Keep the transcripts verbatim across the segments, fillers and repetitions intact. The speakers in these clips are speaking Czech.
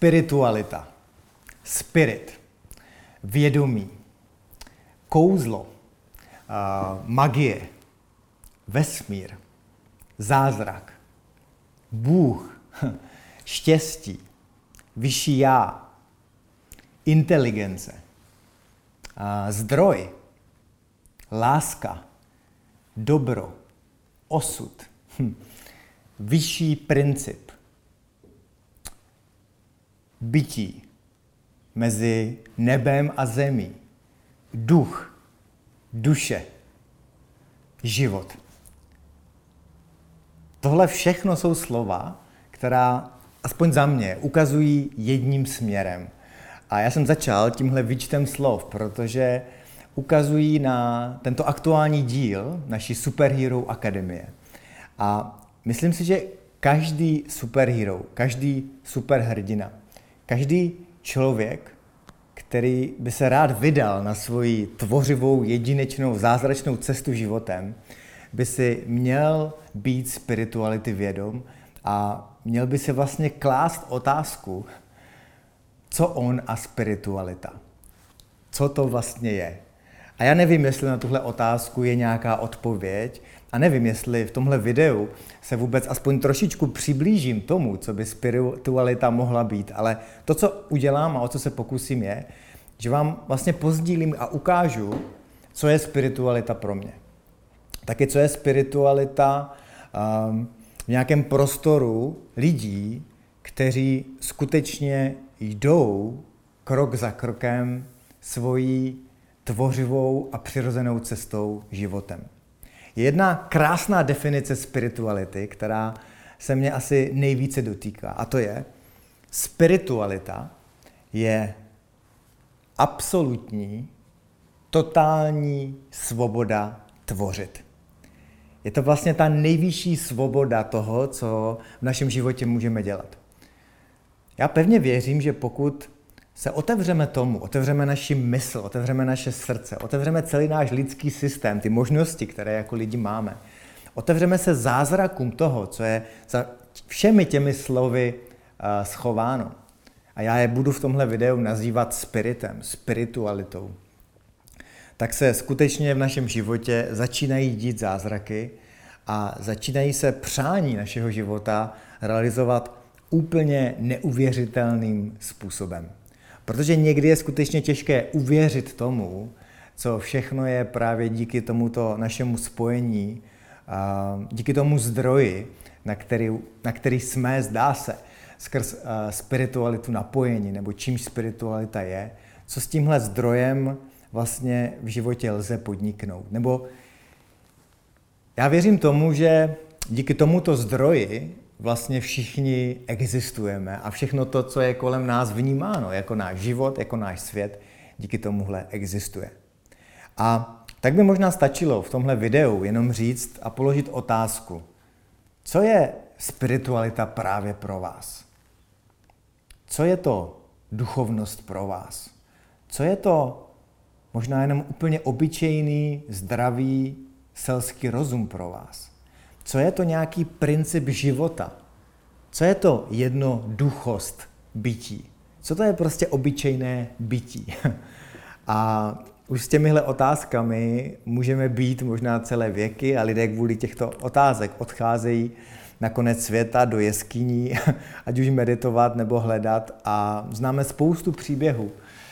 Spiritualita, spirit, vědomí, kouzlo, magie, vesmír, zázrak, Bůh, štěstí, vyšší já, inteligence, zdroj, láska, dobro, osud, vyšší princip, bytí mezi nebem a zemí, duch, duše, život. Tohle všechno jsou slova, která, aspoň za mě, ukazují jedním směrem. A já jsem začal tímhle výčtem slov, protože ukazují na tento aktuální díl naší Superhero Akademie. A myslím si, že každý superhero, každý superhrdina, každý člověk, který by se rád vydal na svoji tvořivou, jedinečnou, zázračnou cestu životem, by si měl být spirituality vědom a měl by si vlastně klást otázku, co on a spiritualita. Co to vlastně je? A já nevím, jestli na tuhle otázku je nějaká odpověď a nevím, jestli v tomhle videu se vůbec aspoň trošičku přiblížím tomu, co by spiritualita mohla být, ale to, co udělám a o co se pokusím je, že vám vlastně pozdílím a ukážu, co je spiritualita pro mě. Taky co je spiritualita um, v nějakém prostoru lidí, kteří skutečně jdou krok za krokem svojí tvořivou a přirozenou cestou životem. Je jedna krásná definice spirituality, která se mě asi nejvíce dotýká, a to je, spiritualita je absolutní, totální svoboda tvořit. Je to vlastně ta nejvyšší svoboda toho, co v našem životě můžeme dělat. Já pevně věřím, že pokud se otevřeme tomu, otevřeme naši mysl, otevřeme naše srdce, otevřeme celý náš lidský systém, ty možnosti, které jako lidi máme, otevřeme se zázrakům toho, co je za všemi těmi slovy uh, schováno. A já je budu v tomhle videu nazývat spiritem, spiritualitou. Tak se skutečně v našem životě začínají dít zázraky a začínají se přání našeho života realizovat úplně neuvěřitelným způsobem. Protože někdy je skutečně těžké uvěřit tomu, co všechno je právě díky tomuto našemu spojení, díky tomu zdroji, na který, na který jsme, zdá se, skrz spiritualitu napojení, nebo čímž spiritualita je, co s tímhle zdrojem vlastně v životě lze podniknout. Nebo já věřím tomu, že díky tomuto zdroji vlastně všichni existujeme a všechno to, co je kolem nás vnímáno jako náš život, jako náš svět, díky tomuhle existuje. A tak by možná stačilo v tomhle videu jenom říct a položit otázku, co je spiritualita právě pro vás? Co je to duchovnost pro vás? Co je to možná jenom úplně obyčejný, zdravý, selský rozum pro vás? Co je to nějaký princip života? Co je to jednoduchost bytí? Co to je prostě obyčejné bytí? A už s těmihle otázkami můžeme být možná celé věky a lidé kvůli těchto otázek odcházejí na konec světa do jeskyní, ať už meditovat nebo hledat. A známe spoustu příběhů,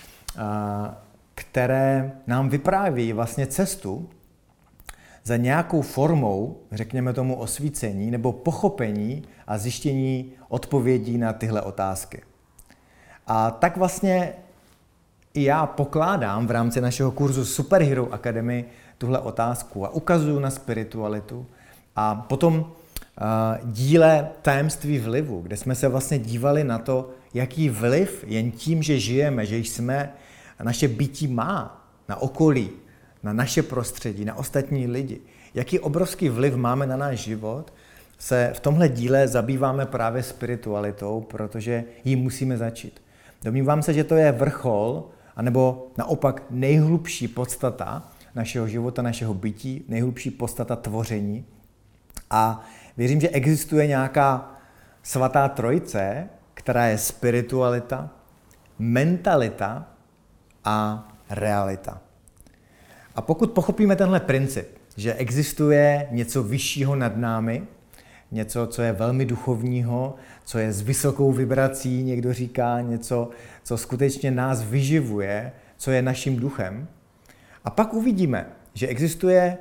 které nám vypráví vlastně cestu za nějakou formou, řekněme tomu osvícení, nebo pochopení a zjištění odpovědí na tyhle otázky. A tak vlastně i já pokládám v rámci našeho kurzu Superhero Academy tuhle otázku a ukazuju na spiritualitu. A potom uh, díle Tajemství vlivu, kde jsme se vlastně dívali na to, jaký vliv jen tím, že žijeme, že jsme, naše bytí má na okolí, na naše prostředí, na ostatní lidi. Jaký obrovský vliv máme na náš život, se v tomhle díle zabýváme právě spiritualitou, protože ji musíme začít. Domnívám se, že to je vrchol, anebo naopak nejhlubší podstata našeho života, našeho bytí, nejhlubší podstata tvoření. A věřím, že existuje nějaká svatá trojice, která je spiritualita, mentalita a realita. A pokud pochopíme tenhle princip, že existuje něco vyššího nad námi, něco, co je velmi duchovního, co je s vysokou vibrací, někdo říká, něco, co skutečně nás vyživuje, co je naším duchem. A pak uvidíme, že existuje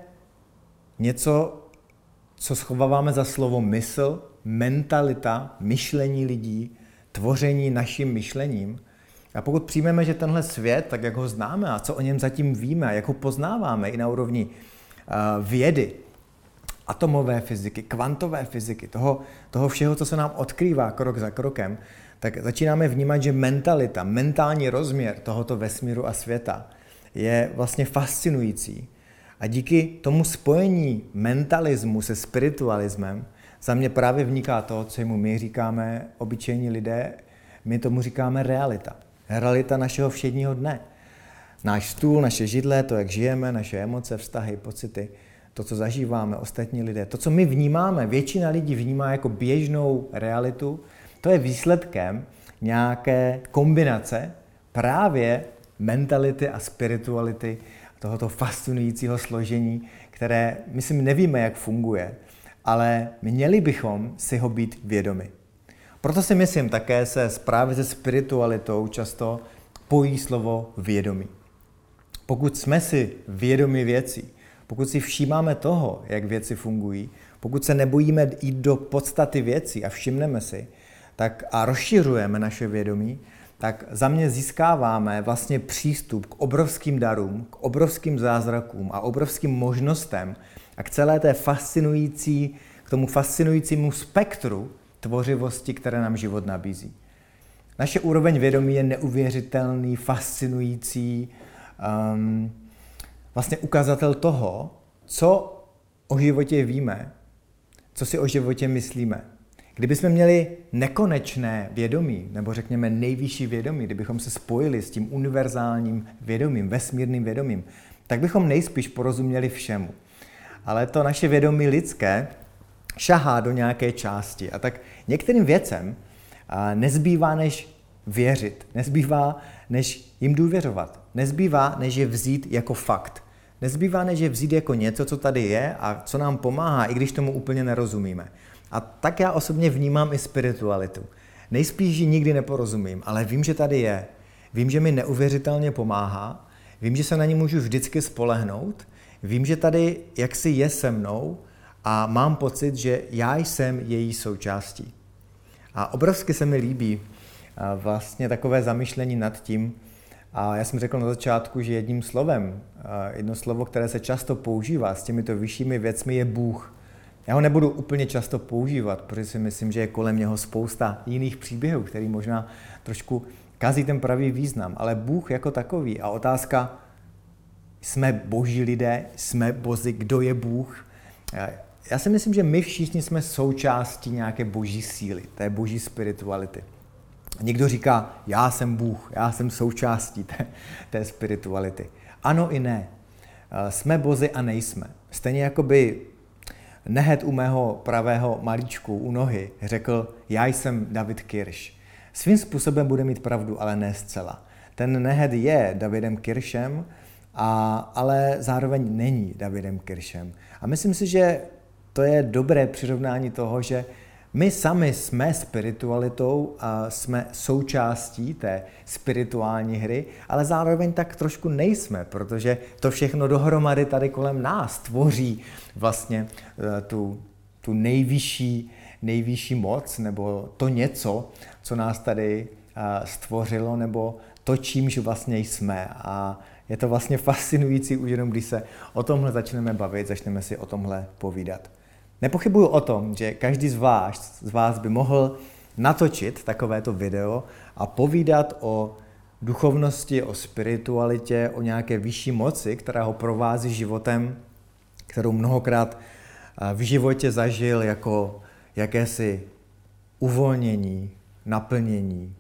něco, co schováváme za slovo mysl, mentalita, myšlení lidí, tvoření naším myšlením. A pokud přijmeme, že tenhle svět, tak jak ho známe a co o něm zatím víme, jak ho poznáváme i na úrovni uh, vědy, atomové fyziky, kvantové fyziky, toho, toho všeho, co se nám odkrývá krok za krokem, tak začínáme vnímat, že mentalita, mentální rozměr tohoto vesmíru a světa je vlastně fascinující. A díky tomu spojení mentalismu se spiritualismem za mě právě vniká to, co mu my říkáme, obyčejní lidé, my tomu říkáme realita. Realita našeho všedního dne. Náš stůl, naše židle, to, jak žijeme, naše emoce, vztahy, pocity, to, co zažíváme, ostatní lidé, to, co my vnímáme, většina lidí vnímá jako běžnou realitu, to je výsledkem nějaké kombinace právě mentality a spirituality, tohoto fascinujícího složení, které, myslím, nevíme, jak funguje, ale měli bychom si ho být vědomi. Proto si myslím, také se právě se spiritualitou často pojí slovo vědomí. Pokud jsme si vědomi věcí, pokud si všímáme toho, jak věci fungují, pokud se nebojíme jít do podstaty věcí a všimneme si, tak a rozšiřujeme naše vědomí, tak za mě získáváme vlastně přístup k obrovským darům, k obrovským zázrakům a obrovským možnostem a k celé té fascinující, k tomu fascinujícímu spektru tvořivosti, které nám život nabízí. Naše úroveň vědomí je neuvěřitelný, fascinující, um, vlastně ukazatel toho, co o životě víme, co si o životě myslíme. Kdybychom měli nekonečné vědomí, nebo řekněme nejvyšší vědomí, kdybychom se spojili s tím univerzálním vědomím, vesmírným vědomím, tak bychom nejspíš porozuměli všemu. Ale to naše vědomí lidské šahá do nějaké části. A tak některým věcem nezbývá, než věřit. Nezbývá, než jim důvěřovat. Nezbývá, než je vzít jako fakt. Nezbývá, než je vzít jako něco, co tady je a co nám pomáhá, i když tomu úplně nerozumíme. A tak já osobně vnímám i spiritualitu. Nejspíš ji nikdy neporozumím, ale vím, že tady je. Vím, že mi neuvěřitelně pomáhá. Vím, že se na ní můžu vždycky spolehnout. Vím, že tady jaksi je se mnou a mám pocit, že já jsem její součástí. A obrovsky se mi líbí vlastně takové zamyšlení nad tím, a já jsem řekl na začátku, že jedním slovem, jedno slovo, které se často používá s těmito vyššími věcmi, je Bůh. Já ho nebudu úplně často používat, protože si myslím, že je kolem něho spousta jiných příběhů, který možná trošku kazí ten pravý význam. Ale Bůh jako takový a otázka, jsme boží lidé, jsme bozi, kdo je Bůh? Já si myslím, že my všichni jsme součástí nějaké boží síly, té boží spirituality. Někdo říká, já jsem Bůh, já jsem součástí té, té spirituality. Ano i ne. Jsme bozi a nejsme. Stejně jako by Nehed u mého pravého malíčku u nohy řekl, já jsem David Kirš. Svým způsobem bude mít pravdu, ale ne zcela. Ten Nehed je Davidem Kiršem, a, ale zároveň není Davidem Kiršem. A myslím si, že to je dobré přirovnání toho, že my sami jsme spiritualitou a jsme součástí té spirituální hry, ale zároveň tak trošku nejsme, protože to všechno dohromady tady kolem nás tvoří vlastně tu, tu nejvyšší, nejvyšší moc, nebo to něco, co nás tady stvořilo, nebo to, čímž vlastně jsme. A je to vlastně fascinující už jenom, když se o tomhle začneme bavit, začneme si o tomhle povídat. Nepochybuju o tom, že každý z vás, z vás by mohl natočit takovéto video a povídat o duchovnosti, o spiritualitě, o nějaké vyšší moci, která ho provází životem, kterou mnohokrát v životě zažil jako jakési uvolnění, naplnění,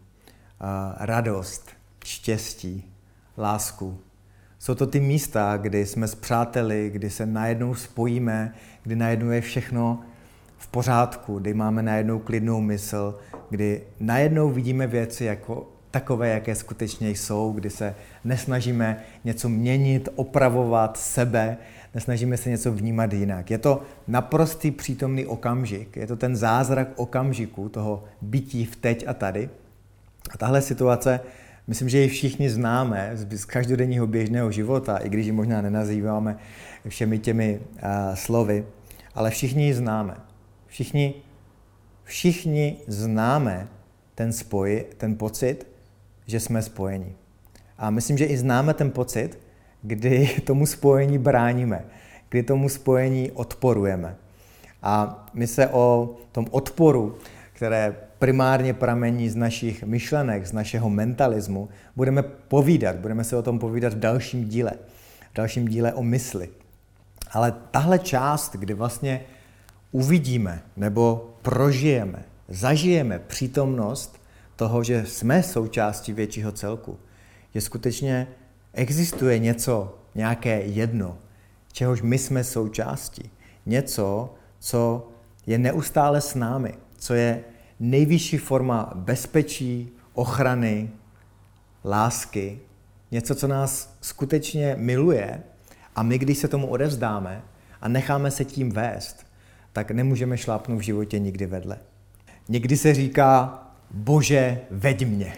radost, štěstí, lásku. Jsou to ty místa, kdy jsme s přáteli, kdy se najednou spojíme, kdy najednou je všechno v pořádku, kdy máme najednou klidnou mysl, kdy najednou vidíme věci jako takové, jaké skutečně jsou, kdy se nesnažíme něco měnit, opravovat sebe, nesnažíme se něco vnímat jinak. Je to naprostý přítomný okamžik, je to ten zázrak okamžiku, toho bytí v teď a tady. A tahle situace, myslím, že ji všichni známe z každodenního běžného života, i když ji možná nenazýváme všemi těmi uh, slovy, ale všichni ji známe. Všichni, všichni známe ten spoj, ten pocit, že jsme spojeni. A myslím, že i známe ten pocit, kdy tomu spojení bráníme, kdy tomu spojení odporujeme. A my se o tom odporu, které primárně pramení z našich myšlenek, z našeho mentalismu, budeme povídat, budeme se o tom povídat v dalším díle, v dalším díle o mysli. Ale tahle část, kdy vlastně uvidíme nebo prožijeme, zažijeme přítomnost toho, že jsme součástí většího celku, že skutečně existuje něco, nějaké jedno, čehož my jsme součástí. Něco, co je neustále s námi, co je nejvyšší forma bezpečí, ochrany, lásky, něco, co nás skutečně miluje a my, když se tomu odevzdáme a necháme se tím vést, tak nemůžeme šlápnout v životě nikdy vedle. Někdy se říká, Bože, veď mě.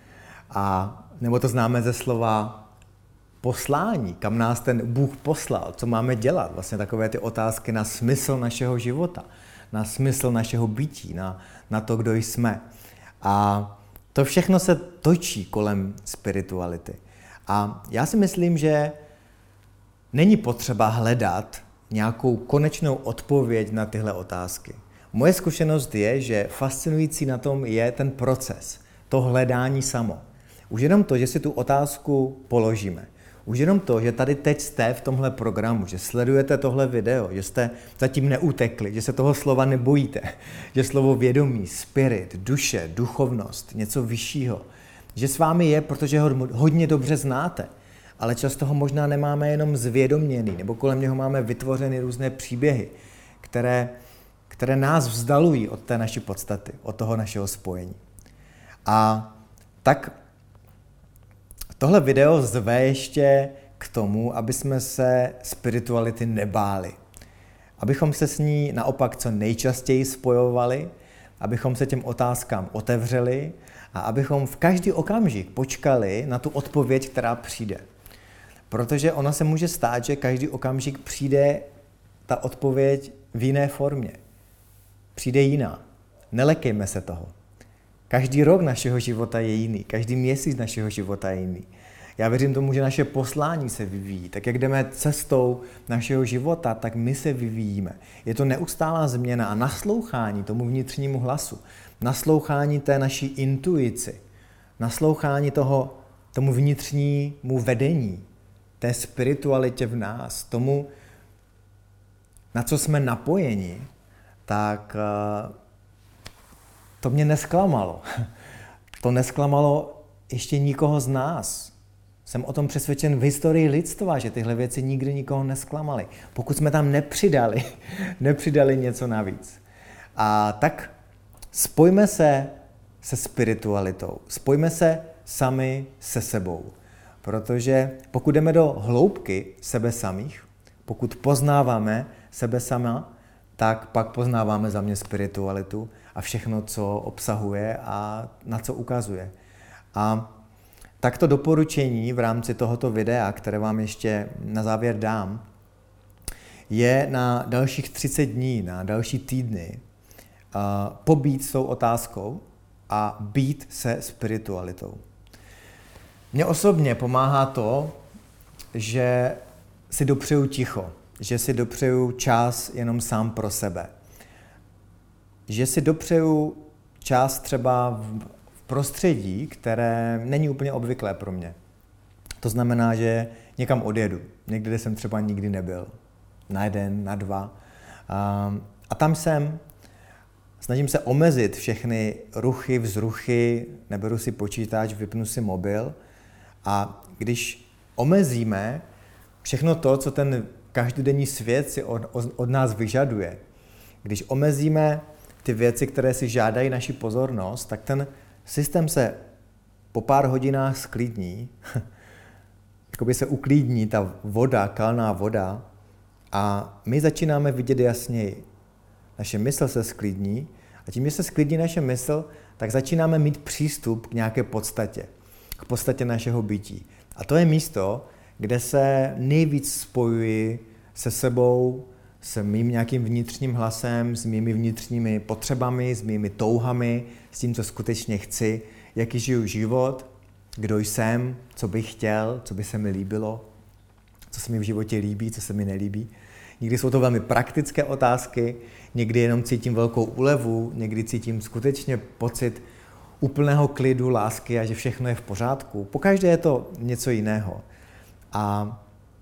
A nebo to známe ze slova poslání, kam nás ten Bůh poslal, co máme dělat, vlastně takové ty otázky na smysl našeho života, na smysl našeho bytí, na, na to, kdo jsme. A to všechno se točí kolem spirituality. A já si myslím, že není potřeba hledat nějakou konečnou odpověď na tyhle otázky. Moje zkušenost je, že fascinující na tom je ten proces, to hledání samo. Už jenom to, že si tu otázku položíme. Už jenom to, že tady teď jste v tomhle programu, že sledujete tohle video, že jste zatím neutekli, že se toho slova nebojíte, že slovo vědomí, spirit, duše, duchovnost, něco vyššího, že s vámi je, protože ho hodně dobře znáte, ale často ho možná nemáme jenom zvědoměný, nebo kolem něho máme vytvořeny různé příběhy, které, které nás vzdalují od té naší podstaty, od toho našeho spojení. A tak tohle video zve ještě k tomu, aby jsme se spirituality nebáli. Abychom se s ní naopak co nejčastěji spojovali, abychom se těm otázkám otevřeli a abychom v každý okamžik počkali na tu odpověď, která přijde. Protože ono se může stát, že každý okamžik přijde ta odpověď v jiné formě. Přijde jiná. Nelekejme se toho. Každý rok našeho života je jiný, každý měsíc našeho života je jiný. Já věřím tomu, že naše poslání se vyvíjí. Tak jak jdeme cestou našeho života, tak my se vyvíjíme. Je to neustálá změna a naslouchání tomu vnitřnímu hlasu, naslouchání té naší intuici, naslouchání toho, tomu vnitřnímu vedení, té spiritualitě v nás, tomu, na co jsme napojeni, tak to mě nesklamalo. To nesklamalo ještě nikoho z nás. Jsem o tom přesvědčen v historii lidstva, že tyhle věci nikdy nikoho nesklamaly. Pokud jsme tam nepřidali, nepřidali něco navíc. A tak spojme se se spiritualitou. Spojme se sami se sebou. Protože pokud jdeme do hloubky sebe samých, pokud poznáváme sebe sama, tak pak poznáváme za mě spiritualitu a všechno, co obsahuje a na co ukazuje. A takto doporučení v rámci tohoto videa, které vám ještě na závěr dám, je na dalších třicet dní, na další týdny uh, pobít s tou otázkou a být se spiritualitou. Mně osobně pomáhá to, že si dopřeju ticho, že si dopřeju čas jenom sám pro sebe. Že si dopřeju čas třeba v prostředí, které není úplně obvyklé pro mě. To znamená, že někam odjedu, někde, kde jsem třeba nikdy nebyl. Na jeden, na dva. A tam jsem, snažím se omezit všechny ruchy, vzruchy, neberu si počítač, vypnu si mobil. A když omezíme všechno to, co ten každodenní svět si od, od nás vyžaduje, Když omezíme ty věci, které si žádají naši pozornost, tak ten systém se po pár hodinách sklidní, jakoby se uklidní ta voda, kalná voda a my začínáme vidět jasněji. Naše mysl se sklidní a tím, že se sklidní naše mysl, tak začínáme mít přístup k nějaké podstatě, k podstatě našeho bytí. A to je místo, kde se nejvíc spojuji se sebou, s mým nějakým vnitřním hlasem, s mými vnitřními potřebami, s mými touhami, s tím, co skutečně chci, jaký žiju život, kdo jsem, co bych chtěl, co by se mi líbilo, co se mi v životě líbí, co se mi nelíbí. Někdy jsou to velmi praktické otázky, někdy jenom cítím velkou úlevu, někdy cítím skutečně pocit úplného klidu, lásky a že všechno je v pořádku. Pokaždé je to něco jiného. A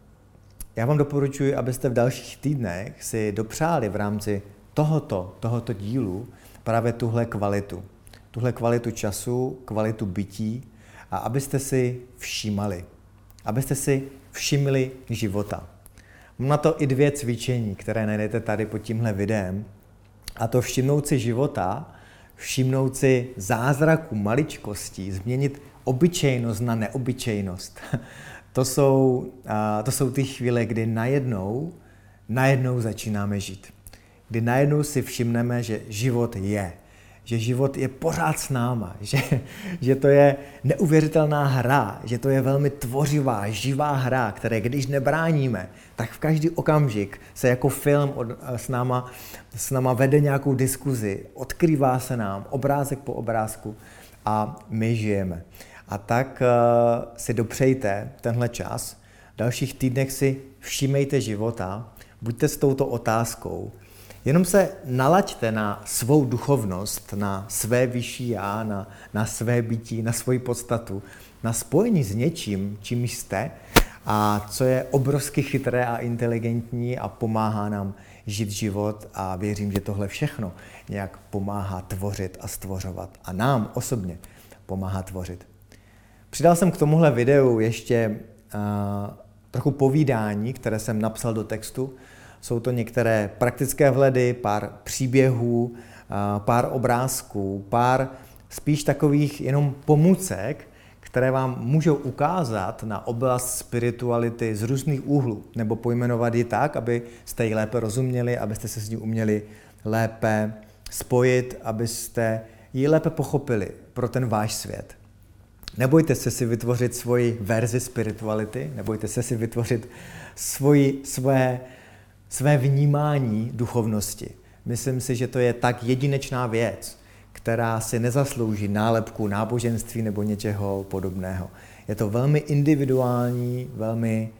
já vám doporučuji, abyste v dalších týdnech si dopřáli v rámci tohoto, tohoto dílu právě tuhle kvalitu. Tuhle kvalitu času, kvalitu bytí a abyste si všímali. Abyste si všimli života. Mám na to i dvě cvičení, které najdete tady pod tímhle videem. A to všimnout si života, všimnout si zázraku, maličkostí, změnit obyčejnost na neobyčejnost. To jsou, to jsou ty chvíle, kdy najednou, najednou začínáme žít. Kdy najednou si všimneme, že život je. Že život je pořád s náma. Že, že to je neuvěřitelná hra. Že to je velmi tvořivá, živá hra, které když nebráníme, tak v každý okamžik se jako film od, s, náma, s náma vede nějakou diskuzi. Odkrývá se nám obrázek po obrázku a my žijeme. A tak uh, si dopřejte tenhle čas. V dalších týdnech si všímejte života, buďte s touto otázkou. Jenom se nalaďte na svou duchovnost, na své vyšší já, na, na své bytí, na svoji podstatu, na spojení s něčím, čím jste a co je obrovsky chytré a inteligentní a pomáhá nám žít život a věřím, že tohle všechno nějak pomáhá tvořit a stvořovat a nám osobně pomáhá tvořit. Přidal jsem k tomuhle videu ještě uh, trochu povídání, které jsem napsal do textu. Jsou to některé praktické vhledy, pár příběhů, uh, pár obrázků, pár spíš takových jenom pomůcek, které vám můžou ukázat na oblast spirituality z různých úhlů, nebo pojmenovat ji tak, abyste ji lépe rozuměli, abyste se s ní uměli lépe spojit, abyste ji lépe pochopili pro ten váš svět. Nebojte se si vytvořit svoji verzi spirituality, nebojte se si vytvořit svoji, své, své vnímání duchovnosti. Myslím si, že to je tak jedinečná věc, která si nezaslouží nálepku náboženství nebo něčeho podobného. Je to velmi individuální, velmi,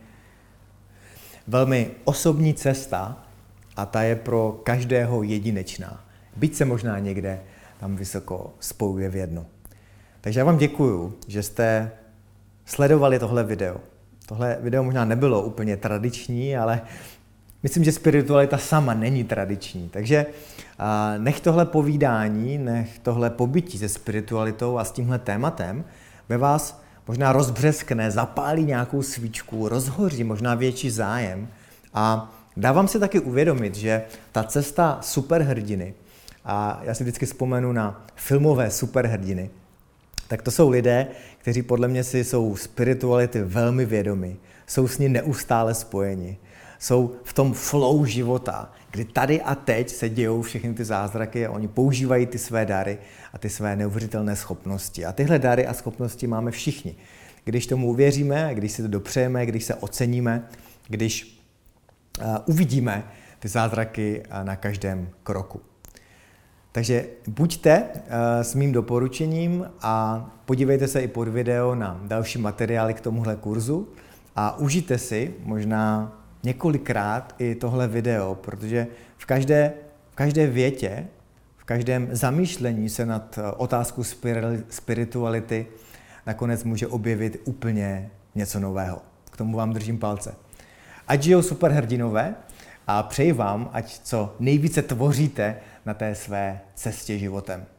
velmi osobní cesta a ta je pro každého jedinečná. Byť se možná někde tam vysoko spojuje v jedno. Takže já vám děkuju, že jste sledovali tohle video. Tohle video možná nebylo úplně tradiční, ale myslím, že spiritualita sama není tradiční. Takže nech tohle povídání, nech tohle pobytí se spiritualitou a s tímhle tématem ve vás možná rozbřeskne, zapálí nějakou svíčku, rozhoří možná větší zájem a dávám si taky uvědomit, že ta cesta superhrdiny, a já si vždycky vzpomenu na filmové superhrdiny, tak to jsou lidé, kteří podle mě si jsou spirituality velmi vědomi, jsou s ní neustále spojeni, jsou v tom flow života, kdy tady a teď se dějou všechny ty zázraky a oni používají ty své dary a ty své neuvěřitelné schopnosti. A tyhle dary a schopnosti máme všichni. Když tomu uvěříme, když si to dopřejeme, když se oceníme, když uh, uvidíme ty zázraky na každém kroku. Takže buďte uh, s mým doporučením a podívejte se i pod video na další materiály k tomuhle kurzu a užijte si možná několikrát i tohle video, protože v každé, v každé větě, v každém zamýšlení se nad otázkou spirituality nakonec může objevit úplně něco nového. K tomu vám držím palce. Ať žijou superhrdinové a přeji vám, ať co nejvíce tvoříte na té své cestě životem.